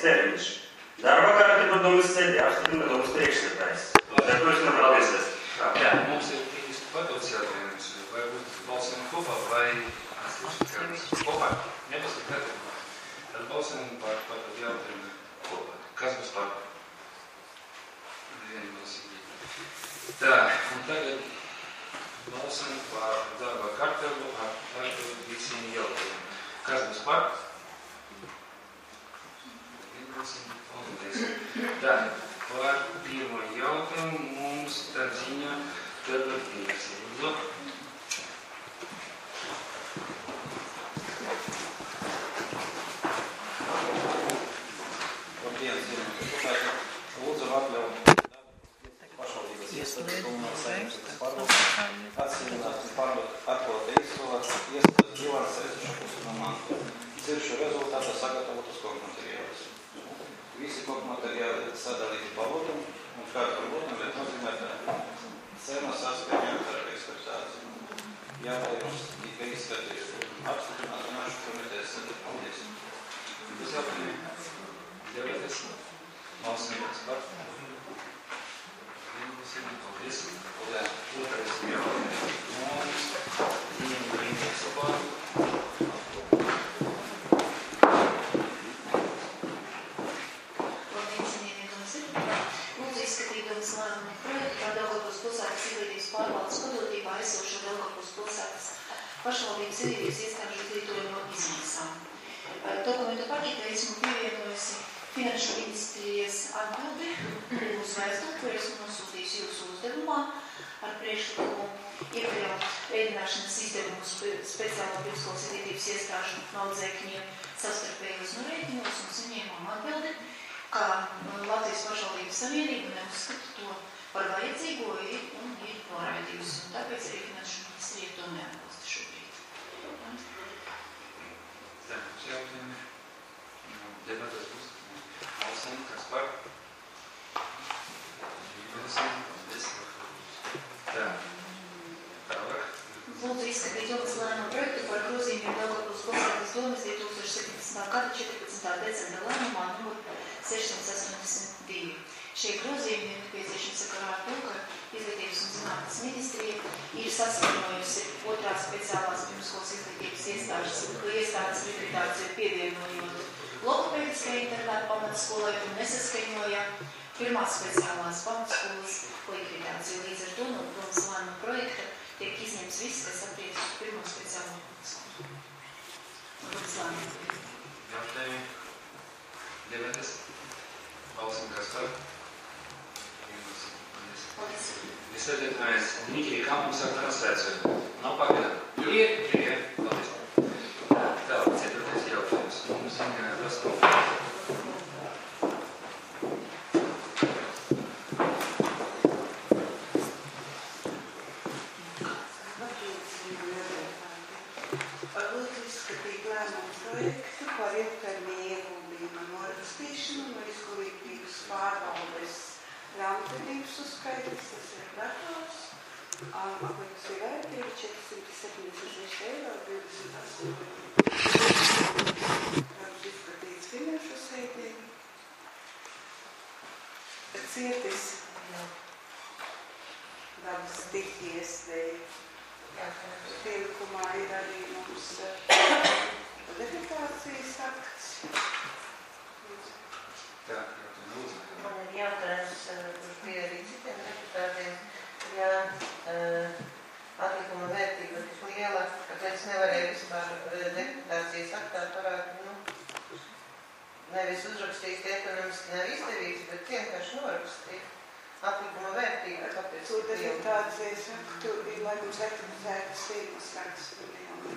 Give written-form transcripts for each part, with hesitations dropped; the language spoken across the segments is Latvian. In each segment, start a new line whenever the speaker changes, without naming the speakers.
termiņš. Darba kārtība domas sēdē apstiprina domas priekšsēdētājs. Ar ko jūs nevēlaties?
Jā, mums ir īsti padots jautājums, vai būtu balsojumi kopā vai atsevišķi kopā. Nepaskat, tad balsojumi par padotu jautājumu kopā. Kas būs par? Vienbalsīgi. Tā, un tagad balsojumi par darba kārtību ar visiem jautājumiem. Kas būs par? Tā, par pirmo jautājumu mums tā ziņā tagad piesīdzu.
Labdien, cienījamie deputāti. Lūdzu atļauju pašvaldības iestādes komunālas saimniecības pārvaldību atsevišķināt un pārdot atklātu izsolāt iestādes bilances resursu kustinā mantu. Ciršu rezultātā sagatavotas kokmateriālus. Visi kokmateriāli sadalīti pa lūtam un katru lūtam ir nozīmēta cena saskaņā ar ekspertāciju. Jautājums tika izskatīts apstiprināt finanšu komitejas sēdē. Paldies.
Tas jautājumi. Devēties. Balsojums par. Paldies. Otrais jautājums. Mums Dīna Brīnīsovā.
Pārvaldes padotībā esošo Daugavpils pilsētas pašvaldības izglītības iestāžu izglītojumu izmaksām. Dokumentu paketē esmu pievienojusi Finanšu ministrijas atbildi uz vēstuli, ko esmu nosūtījusi jūsu uzdevumā ar priekšlikumu iekļaut ēdināšanas izdevumus speciālo pirmskolas izglītības iestāžu naudzēkņiem savstarpējos norēķinos un saņēmām atbildi, ka Latvijas pašvaldības savienība neuzskata to par vajadzīgo un ir noraidījusi, un tāpēc arī Finanšu ministrija to neatbalsta šobrīd.
Tā, mums jautājumi. Debatēs būs. Balsēm, kas par? Balsēm, paldies. Tā. Tālāk.
Lūdzu izskatīt domas lēmumu projektu par grozījumiem Daugavpils pilsētas domas 2017. gada 14. decembra lēmumā numur 682. Šie grozījumi ir nepieciešami sakarā ar to, ka Izglītības un zinātnes ministrija ir saskaņojusi otrās speciālās pirmskolas izglītības iestādes likvidāciju pievienojot logopēdiskai internāta pamatskolai un nesaskaņoja pirmās speciālās pamatskolas likvidāciju. Līdz ar to no domas lēmuma projekta tiek izņemts viss, kas attiecas uz pirmo speciālo pamatskolu. Domas lēmuma.
Jautājumi. Debates. Balsim, kas par?
Paldies.
Visēdētājs Nikija Kampus ar transfēciju. Nav pagadā. Ir. Paldies. Tā, ceturtais jautājums. Mums ir jāpastāv.
Lūdzu izskatīt lēmumu projektu par ilgtermiņa ieguldījumu norakstīšanu no izglītības pārvaldes grāmatvedības uzskaitas, tas ir dators, aplikācija vērtība 476 eiro 28. Lūdzu izskatīts finanšu sēdē. Cietis dabas stihti iespēja. Pielikumā ir arī mums deputācijas akts.
Tā, lūdzu.
Man ir jautājums, kurš bija arī citiem deputātiem, ja atlikuma vērtība tik liela, kāpēc nevarēja vispār deputācijas aktā parādi, nevis uzrakstīt ekonomiski nav izdevīgs, bet vienkārši norakstīt. Atlikuma vērtība, kāpēc?
Tur deputācijas aktu ir, lai mums aktivizētas firmas rakstu.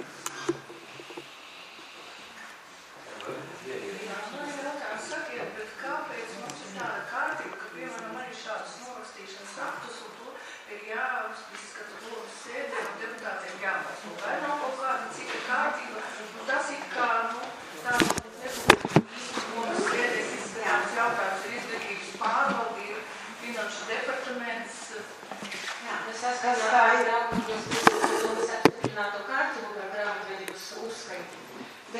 Sakiet, bet kāpēc mums ir tāda kārtība, ka piemēram arī šādas norakstīšanas aktus un to ir jāizskata domas sēdē un deputātiem jābalso? Vai nav kaut kāda cita kārtība? Tas ir kā, tā domas sēdēs izskatās jautājums ir izglītības pārvaldība, finanšu departaments.
Jā, mēs saskatām domas apstiprināto kārtību par grāmatu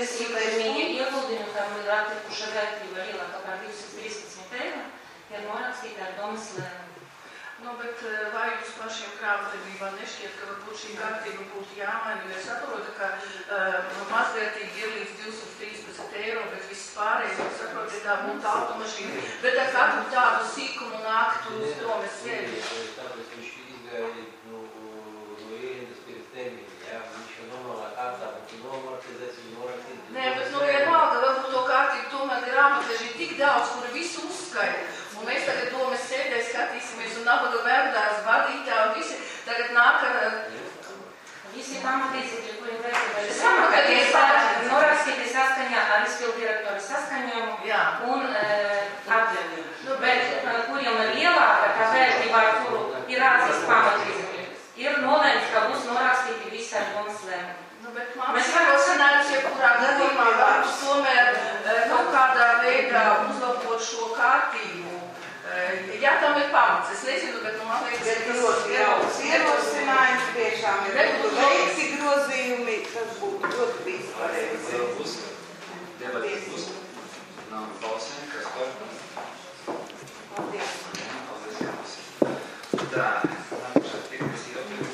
bez ilgtermiņa ieguldījumu, tam ir atlikuša vērtība lielākā par 213 eiro, ir norakstīta ar domas lēmumu.
Nu, bet vai jūs pašiem krāvdarbībā nešķiet, ka varbūt šī kārtība būtu jāmaina, jo es saprotu, ka mazvērtīgi ir līdz 213 eiro, bet viss pārējais, es saprotu, ka tā būtu automašīna, bet ar katru tādu sīkumu nāktu uz domes sēdi.
Tāpēc viņš izgāja no ierendas pirms termiņa, jā, viņš jau normālā kārtā, bet nomartizēs, viņš norakstīt.
Nē, bet nu vienalga, varbūt to kārtību tomēr grāmatveži ir tik daudz, kuri visu uzskaita. Un mēs tagad domes sēdē skatīsimies un nabaga verdās vadītā un visi tagad nāk ar...
Visi pamatīdzekļi, kuri vērtība norakstīti saskaņā ar izpildu direktoru saskaņojumu un atļauju. Bet kuriem ir lielāka tā vērtība, ar kuru ir atzīst pamatīdzekļi, ir nolēmts, ka būs norakstīti visi ar domas lēmumu.
Bet mēs ierosinājums, jebkurā gadījumā varbūt tomēr kaut kādā veidā uzlabot šo kārtību. Jā, tam ir pamats. Es nezinu, bet man liekas,
bet ļoti daudz ierosinājums tiešām ir veikti grozījumi, tas būtu ļoti bijis pareizi.
Debates būs. Nav balsēm, kas par?
Paldies.
Paldies, jums. Tā, nākušā pirmais jautājums.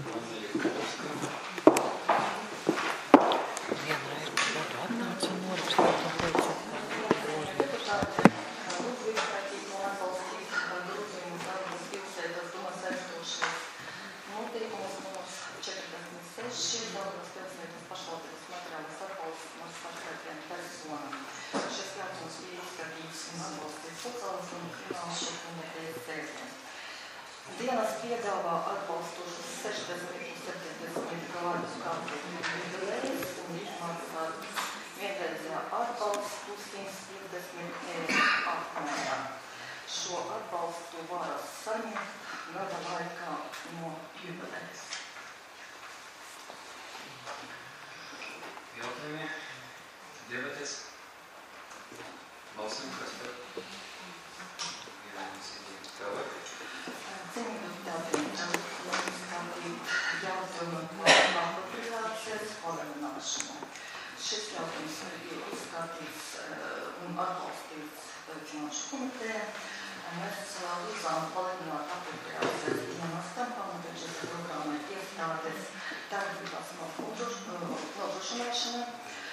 Dienas piedāvā atbalstošus 60 un 70 gadus kārtīgi jubilejas un izmaksā vienreizējā atbalstu 150 eiro apmērā. Šo atbalstu varas saņemt gada laikā no jubilejas.
Jautājumi? Debates? Balsam, kas par? Jā, mēs iedījums tālāk.
Šis jautājums ir izskatīts un atbalstīts Finanšu komitejā. Mēs lūdzām palielināt apropriācijas dienestam, pamatbudžeta programmai iestādes darbībās nodrošināšanai.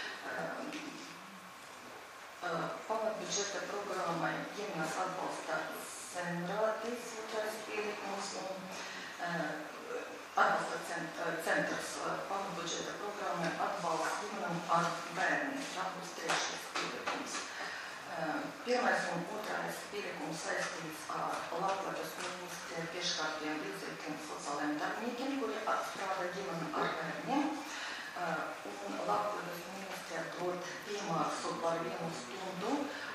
Pamatbudžeta programmai ģimenes atbalsta Senrādīs, otrais pielikums un atbalsta centrs pamatbudžeta programmai atbalsta ģimenēm ar bērniem. Tā būs trešais pielikums. Pirmais un otrais pielikums saistīts ar Latvijas ministrija piešķirtiem līdzekļiem sociālajiem darbiniekiem, kuri apstrādā ģimeni ar bērniem. Un Latvijas ministrija dod piemārsu par 1 stundu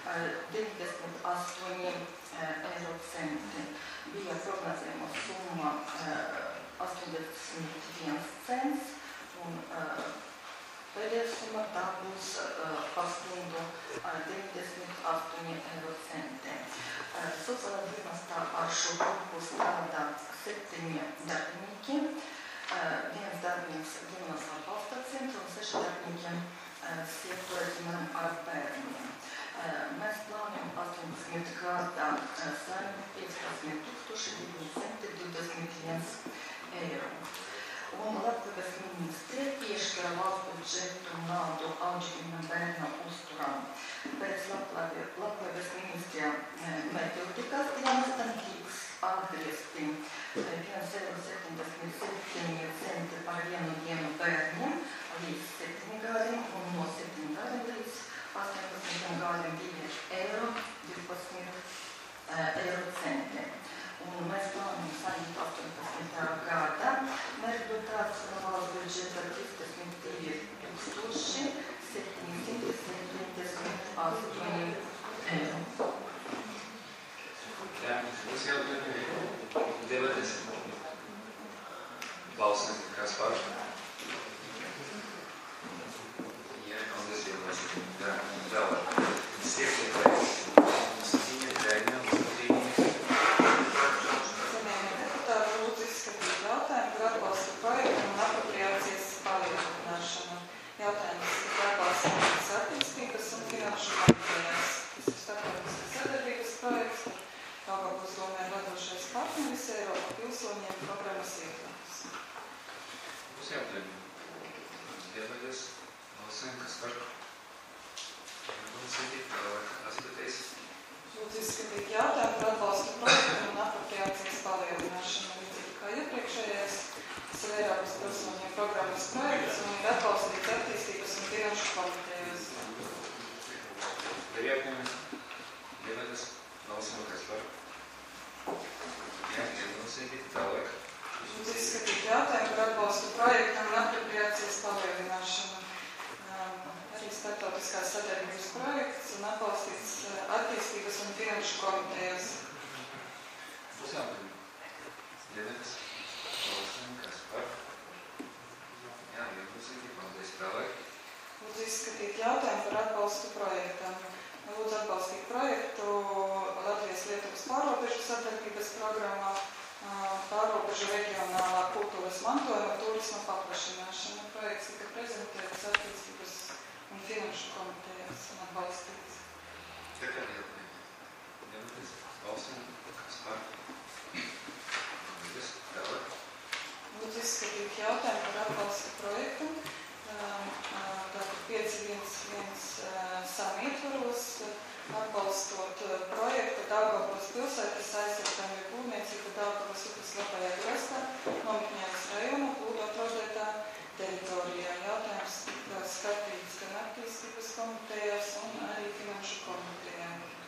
98 eiro centi. Bija prognozējuma summa 81 cents un pēdējā summa tā būs par stundu 98 eiro centi. Sociālā dienestā ar šo grupu strādā 7 darbinieki, 1 darbinieks ģimenes atbalsta centra un 6 darbinieki sievietu ģimenēm ar bērniem. Mēs plānojam 18 gada saņemt 15,221 eiro. Un Latvijas ministrija piešķira valsts budžetu naudu auģīgiem bērnu uzturam. Pēc Latvijas ministrija metodikas dienestam tiks atgriezti 1,77 centi par 1 dienu bērniem līdz 7 gadiem un no 7 gadiem līdz 18 gadiem 2 eiro 12 eiro centi. Un mēs plānojam saņemt 18. gada mērķdotāts no valsts budžeta 32,778 eiro.
Jā, būs jautājumi. Debates. Balsam, kas par?
Lūdzu izskatīt jautājumu par atbalstu projektu un apropriācijas palielināšanu. Līdzīgi kā iepriekšējais, tas ir Eiropas pilsoņu programmas projekts un ir atbalstīts attīstības un finanšu komitejās.
Приятными. Vienotās balsojam, kas par. Jā, viennosīgi, tālāk.
Lūdzu izskatīt jautājumu par atbalstu projektam un apropriācijas palielināšanu. Arī starptautiskās sadarbības projekts un atbalstīts attīstības un finanšu komitejās.
Būs jāpēc. Vienotās balsojam, kas par. Jā, viennosīgi, paldies, tālāk.
Lūdzu izskatīt jautājumu par atbalstu projektam. Lūdzu atbalstīt projektu Latvijas-Lietuvas pārrobežu sadarbības programmā pārrobežu reģionālā kultūras mantojuma turisma paplašināšana. Projekts tika prezentēts attīstības un finanšu komitejās un atbalstīts.
Tikai vienotās balsojam, kas par. Paldies, tālāk.
Lūdzu izskatīt jautājumu par atbalstu projektu. Tātad 5.1.1 samietvaros atbalstot projektu Daugavpils pilsētas aizsargājuma būvniecību Daugavas upes labajā krastā, Nomitņēvas rajona, plūdu apdraudētā teritorijā. Jautājums tika skatīts gan attīstības komitejās un arī finanšu komitejā.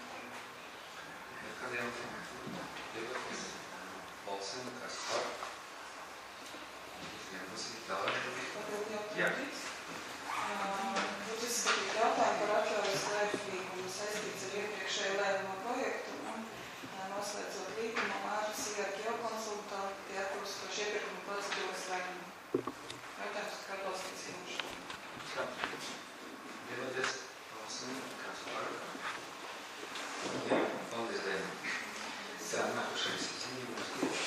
Kādi jautājumi? Vienotās balsojam, kas par. Viennosīgi, tālāk. Jā.
Lūdzu izskatīt jautājumu par atļaujas lēmuma saistīts ar iepriekšējo lēmumu projektu un noslēdzot līgumu ar SIA ģeokonsultanti atbilstoši iepirkuma procedūras lēmumu. Jautājums, kā atbalstīts finanšu.
Jā. Vienotās balsojam, kas par. Jā, paldies, Dēļ. Tā, nākušais ziņojums.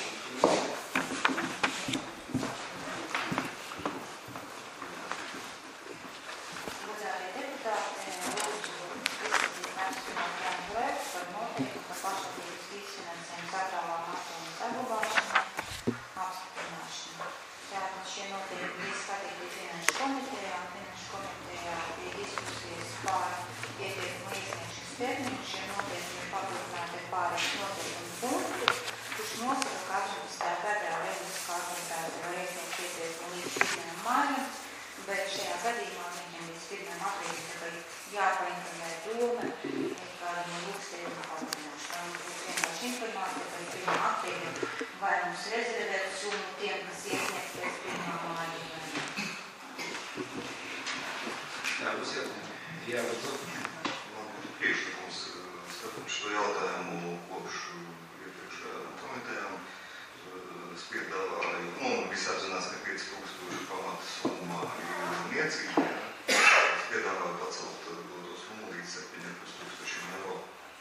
Bet šajā gadījumā viņam līdz 1. aprīlim jāpainformē doma, kāda no lūgstējuma palielināšana. Un būs vienkārši informācija par 1. aprīlim, vai mums rezervēt summu tiem, kas iesniegt pēc 1. māja.
Jā, būs jautājumi. Jā, varbūt.
Man būtu priekšlikums skatīt šo jautājumu kopš iepriekšējām komitejām. Es piedāvāju, visi apzinās, ka 5000 pamata summa ir niecīga. Es piedāvāju pacelt to summu līdz 7,500 eiro.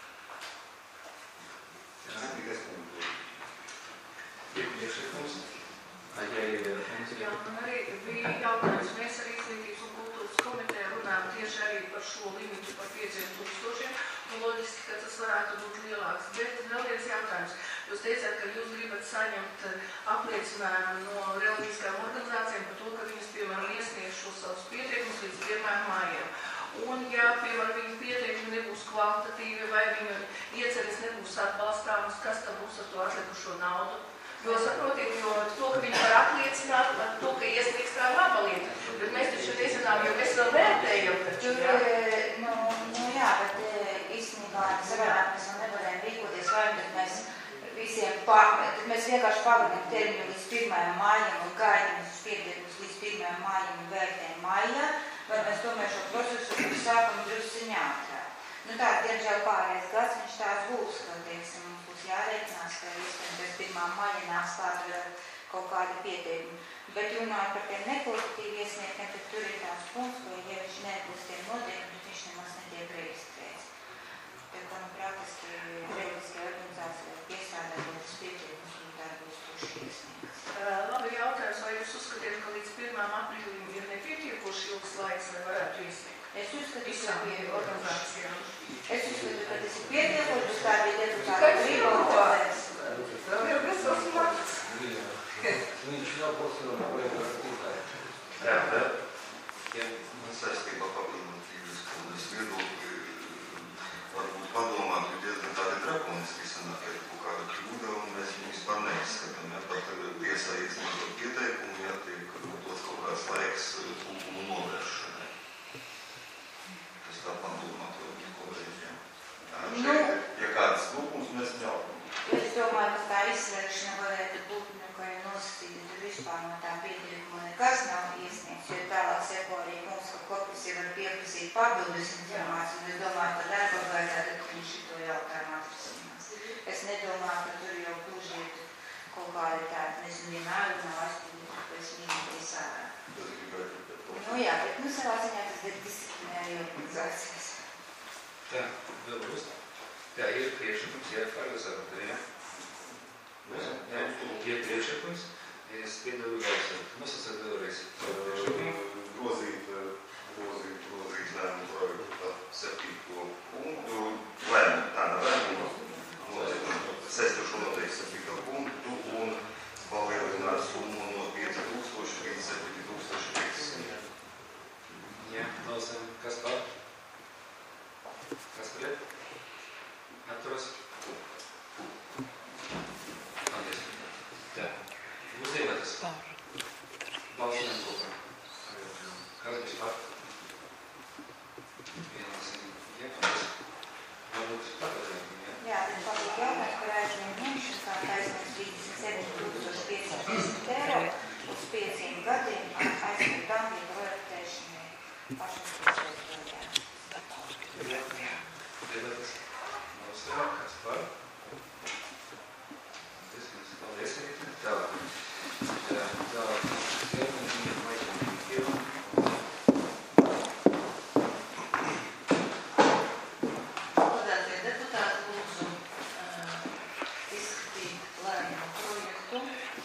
Priekšlikums.
Jā, un arī bija jautājums. Mēs arī Izglītības un kultūras komitejā runājam tieši arī par šo limitu par 5000. Un loģiski, ka tas varētu būt lielāks. Bet vēl viens jautājums. Jūs teicāt, ka jūs gribat saņemt apliecinājumu no reliģiskām organizācijām par to, ka viņas, piemēram, iesniegs šo savus pieteikumus līdz 1. mājām. Un, ja, piemēram, viņu pieteikumi nebūs kvalitatīvi vai viņu ieceres nebūs atbalstāmas, kas tad būs ar to atlikušo naudu? Jo saprotiet, jo to, ka viņi var apliecināt, to, ka iesniegs tā laba lieta. Bet mēs taču nezinām, jo mēs vēl vērtējam taču, jā?
Jā, bet īstenībā savādāk mēs vēl nevarējām rīkoties, vai tad mēs visiem mēs vienkārši pavadām termiņu līdz 1. mājam un gaidām uz pieteikumus līdz 1. mājam un vērtējam mājā, vai mēs tomēr šo procesu sākam drusciņ ātrāk. Tā, diemžēl pārējais gads viņš tās būs, ka, teiksim, mums būs jārēķinās, ka iespējams pēc 1. maija nāks klāt kaut kādi pieteikumi. Bet runājot par tiem nekvalitatīvi iesniegtiem, tad tur ir tāds punkts, ka, ja viņš neatbilst tiem noteikumiem, tad viņš nemaz netiek reģistrēts. Tā kā, praktiski reliģiskajā organizācijā piesādāt tas pieteikums un tā būs tuši iesniegts.
Labi jautājums, vai jūs uzskatiet, ka līdz 1. aprīlim ir nepietiekoši ilgs laiks, vai varētu iesniegt?
Es uzskatu,
Visām organizācijām.
Es uzskatu, ka tas ir pietiekoši, bet tā bija deputāta brīva un tāpēc.
Saistībā papildināt viedokli, varbūt padomāt, ir diezgan tādi
pieprasīt papildus informāciju, un es domāju, ka darbam vajadzētu arī šito jautājumu atrisināt. Es nedomāju, ka tur jau gluži ir kaut kādi tādi, nezinu, vienmēr nav aizpildīt, pēc viņiem visārā. Nu jā, bet savā ziņā tas ir disciplinēri organizācijas.
Tā, vēl būs. Jā, ir priekšlikums, jā, pārgāsāt, jā. Jā, ir priekšlikums, es piedalu balsot. Nosacāt vēlreiz.
Grozīt lēmumu projektu 7. punktu, tāda lēmuma, sestošo noteikti 7. punktu un palielināt summu no 5000 līdz 7500.
Jā, balsam, kas par? Kas pret? Atturas? Paldies. Tā. Būs debatas. Balsojam kopā. Kas bija par? Jā, paldies. Varbūt papildināt, jā?
Jā, tas papildināt jautājums, kur aizvien ņemšana kā taisnēs 37 500 € uz 5 gadiem aizvien bankiem projektēšanai pašam projektējām.
Debatas. Balsojam, kas par? Paldies. Tālāk. Tālāk.
Godātie deputāti, lūdzu izskatīt lēmumu projektu,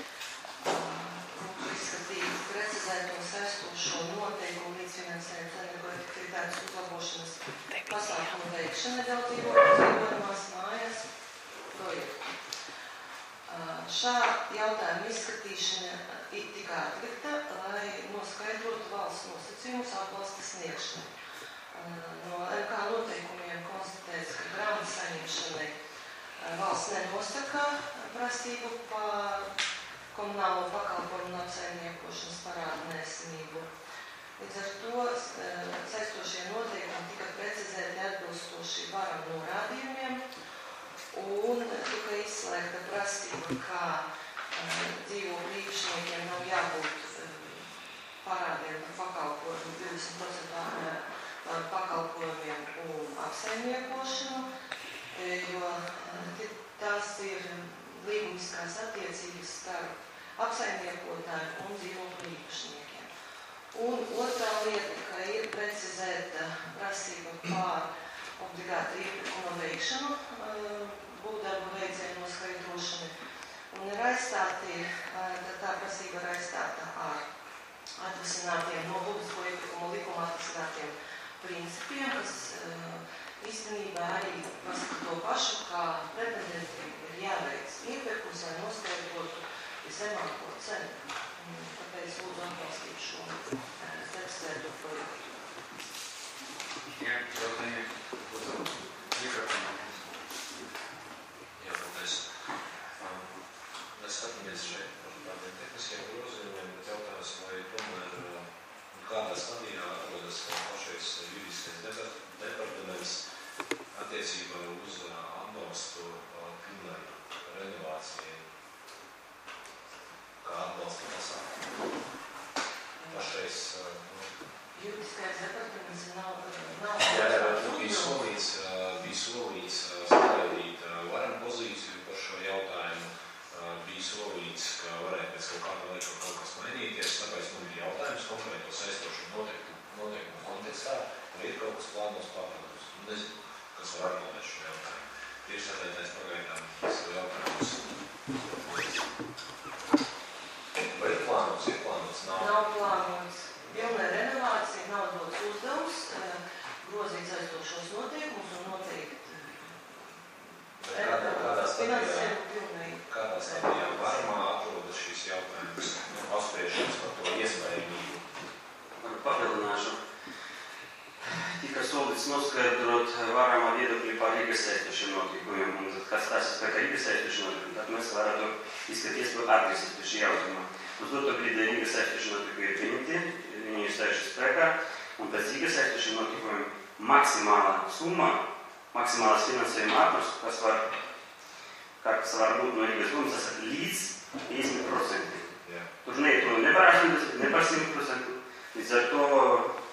lūdzu izskatīt precizēto saistošo noteikumu līdzfinansējums energoefektivitātes uzlabošanas pasākumu veikšana dzīvojamās mājās projektu. Šā jautājuma izskatīšana tika atlikta, lai noskaidrotu valsts nosacījumus atbalsta sniegšanai. No MK noteikumiem konstatēts, ka grantu saņemšanai valsts nenosaka prasību par komunālo pakalpojumu un apsaimniekošanas parādu neesamību. Līdz ar to saistošie noteikumi tika precizēti atbilstoši varam norādījumiem un tika izslēgta prasība, ka dzīvokļu īpašniekiem nav jābūt parādiem par pakalpojumu 20% par pakalpojumiem un apsaimniekošanu, jo tās ir līgumiskās attiecības starp apsaimniekotāju un dzīvokļu īpašniekiem. Un otrā lieta, ka ir precizēta prasība par obligātu iepirkuma veikšanu, būvdarbu veicēju noskaidrošanu, un ir aizstāti, tā prasība ir aizstāta ar atvasinātiem no publisko iepirkuma likuma atvasinātiem principiem, kas īstenībā arī pasaka to pašu, kā pretendentiem ir jāveic iepirkums, lai noskaidrotu viszemāko cenu. Tāpēc lūdzu atbalstīt šo tekstēto projektu.
Jā, jautājumi. Mikrofonu.
Jā, paldies. Mēs skatāmies šeit par tādiem tehniskiem grozījumiem, bet jautājums, vai tomēr kādā stadijā atrodas pašais juridiskais departaments attiecībā uz atbalstu klimata renovācijai, kā atbalsta pasākumu. Pašais
Juridiskais departaments nav
bija solīts sagaidīt varam pozīciju par šo jautājumu. Bija solīts, ka varētu pēc kaut kāda laika kaut kas mainīties, tāpēc man bija jautājums konkrēto saistošu noteikumu kontekstā, vai ir kaut kas plānos papildus. Nezinu, kas var atbildēt šo jautājumu. Priekšsēdētājs pagaidām savu jautājumus. Vai ir plānots? Ir plānots?
Nav plānots. Pilnē renovācija nav dots uzdevums, grozīt saistošos noteikumus un noteikt finansējumu pilnīgi.
Kādā stadijā varmā atrodas šīs jautājumus apspriešanas par to iespējamību?
Papildināšu. Tika solīts noskaidrot varamā viedokļi par Rīgas saistošiem noteikumiem. Un, kad stāsies par Rīgas saistošiem noteikumiem, tad mēs varētu izskaties par atgriezību pie šī jautājuma. Uz doto brīdi Rīgas saistošie noteikumi ir pieņemti, viņi ir stājuši spēkā, un pēc Rīgas saistošiem noteikumiem maksimāla summa, maksimālas finansējuma apmērs, kas var būt no Rīgas domas, tas ir līdz 50%. Tur neiet runa ne par 80%, ne par 100%. Līdz ar to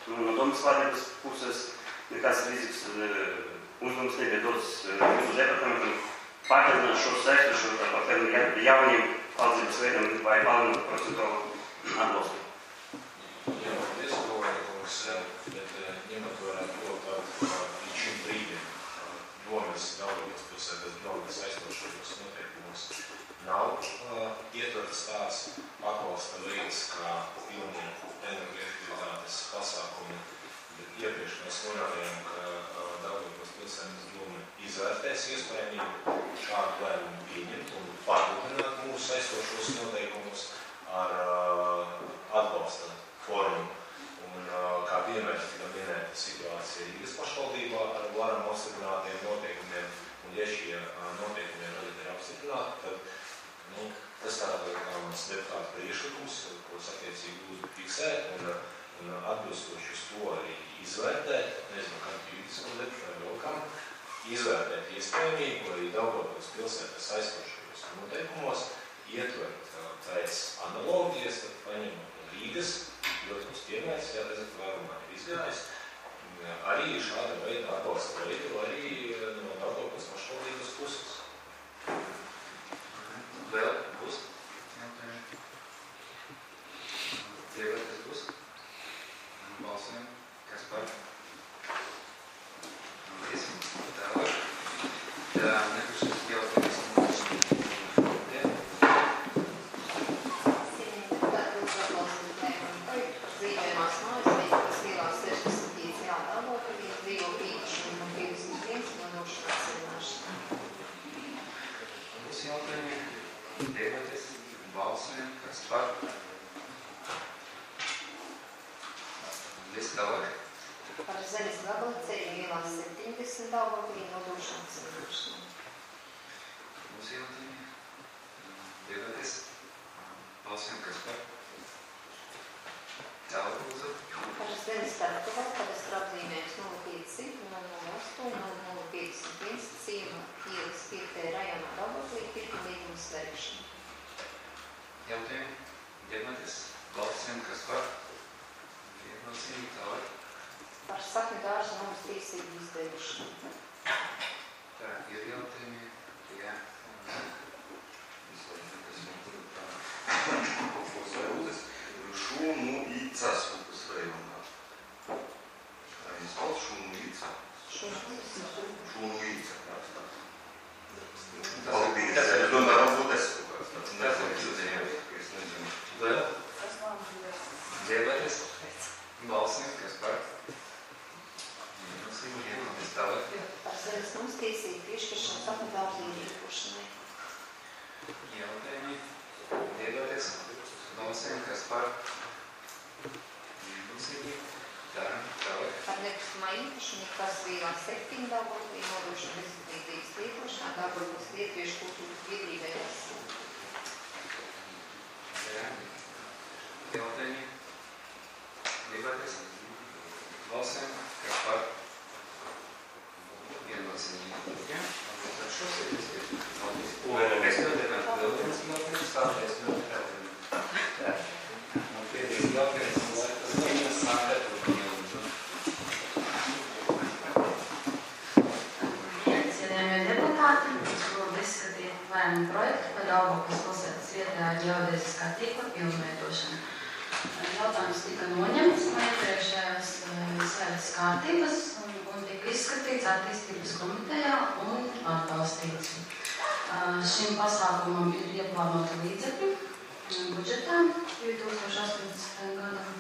no domas valdības puses nekāds rizikas uzdevums nebija dots mūsu departamentam papildināt šos saistošos ar kādiem jauniem palīdzības veidiem vai palielināt procentuālu atbalstu.
Jā, paldies, Govēkungs, bet ņemot vērā to, ka līdz šim brīdim domas Daugavpils pilsētas draugas aizstošajos noteikumos nav ietvertas tās atbalsta veids, kā pilnie energoefektivitātes pasākumi. Bet iepriekš mēs runājām, ka Daugavpils pilsētas doma izvērtēs iespējamību šādu lēmumu pieņemt un papildināt mūsu aizstošos noteikumus ar atbalsta formu. Un kā piemērs tika minēta situācija Rīgas pašvaldībā ar varam apstiprinātiem noteikumiem, un ja šie noteikumi arī ir apstiprināti, tad tas tāda kā mans deputāta priekšlikums, ko attiecīgi būtu fiksēt un atbilstoši uz to arī izvērtēt, nezinu, kam juridisko deputātu vēl kam, izvērtēt iespējamību arī Daugavpils pilsētas aizstošajos noteikumos, ietvert pēc analogijas, tad paņemot Rīgas, protams, piemērs, jā, redzat, vērumā ir izgājis, arī šāda veida atbalsta veidu, arī no Daugavpils pašvaldības puses.
Vēl būs? Debates būs? Balsojam. Kas par? Paldies. Tālāk. Nekušas jautājums. Debates, balsojam, kas par? Lies tālāk.
Par zemes gabalu ceļu ielās 70 Daugavpilī nodošanas izdošanai.
Būs jautājumi. Debates, balsojam, kas par? Tālāk, lūdzu.
Par zemes starptuvas, kadastra apzīmējums 0500, 008, 051, ciema ielas 5. rajonā Daugavpilī, pirkuma līguma slēgšana.
Jautājumi, debates, balsojam, kas par? Vienbalsīgi, tālāk.
Par sakņu dārza nomas tiesību izbeigšanu.
Tā, ir jautājumi, jā.
Šūnu īca Sūkas rajonā. Viņas valsts šūnu īca. Šūnu īca. Tas ir domāju, varbūt es kaut kāds tāds. Tas ir izdeņojums.
Vēl? Debates, balsojam, kas par? Vienbalsīgi, tālāk.
Par zemes nomas tiesību piešķiršanu sakņu dārza ierīkošanai.
Jautājumi, debates, balsojam, kas par? Vienbalsīgi, tālāk.
Par nekustamā īpašumu Kazvīlās 7 Daugavpilī nodošanu bezatbildības lietošanā Daugavpils Lietuviešu kultūras biedrībai Lasī.
Jautājumi, debates, balsojam, kas par? Vienbalsīgi, jā. Ar šo sēdēs, es nodēmētu vēl viens jautājums, tāpēc nodēmētu. Un pēdējais jautājums, lai tas vienas sākētu.
Cienījamie deputāti, lūdzu izskatīt lēmumu projektu par Daugavpils pilsētas vietējā ģeodēziskā tīkla pilnveidošanu. Jautājums tika noņemts no iepriekšējās sēdes kārtības un tika izskatīts attīstības komitejā un atbalstīts. Šim pasākumam ir ieplānota līdzekļi budžetā 2018. gadam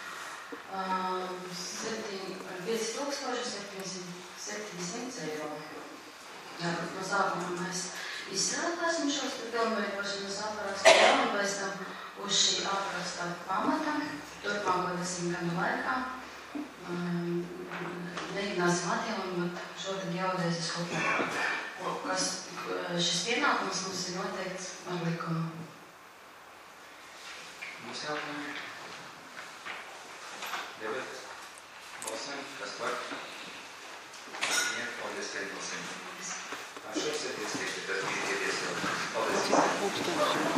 5700 eiro. No sākumā mēs izstrādāsim šos pilnveidošanas aprakstu un pēc tam uz šī apraksta pamata turpmāko 10 gadu laikā mēģināsim atjaunot šo ģeodēzisko tīklu, kas šis pienākums mums ir noteikts ar likumu.
Mums jautājumi? Debates? Balsojam, kas par? Jā, paldies, ka balsojam. Ar šo sēdēs tiek, tad bija iedies jau. Paldies.